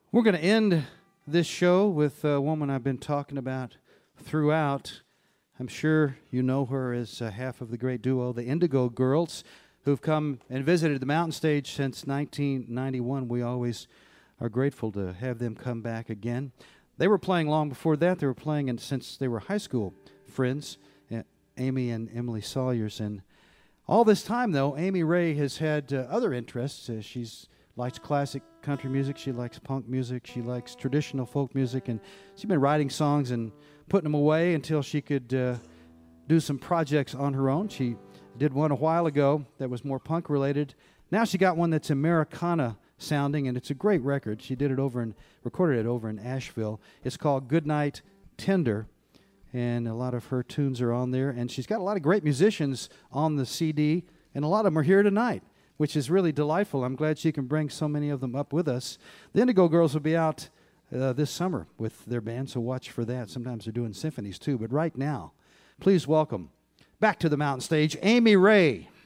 We're going to end this show with a woman I've been talking about throughout. I'm sure you know her as half of the great duo, the Indigo Girls, who've come and visited the Mountain Stage since 1991. We always are grateful to have them come back again. They were playing long before that. They were playing since they were high school friends, Amy and Emily Sawyers. And all this time, though, Amy Ray has had other interests. She's likes classic country music. She likes punk music. She likes traditional folk music. And she's been writing songs and putting them away until she could do some projects on her own. She did one a while ago that was more punk related. Now she got one that's Americana sounding, and it's a great record. She did it recorded it over in Asheville. It's called Goodnight Tender, and a lot of her tunes are on there. And she's got a lot of great musicians on the CD, and a lot of them are here tonight, which is really delightful. I'm glad she can bring so many of them up with us. The Indigo Girls will be out this summer with their band, so watch for that. Sometimes they're doing symphonies too, but right now, please welcome back to the Mountain Stage, Amy Ray.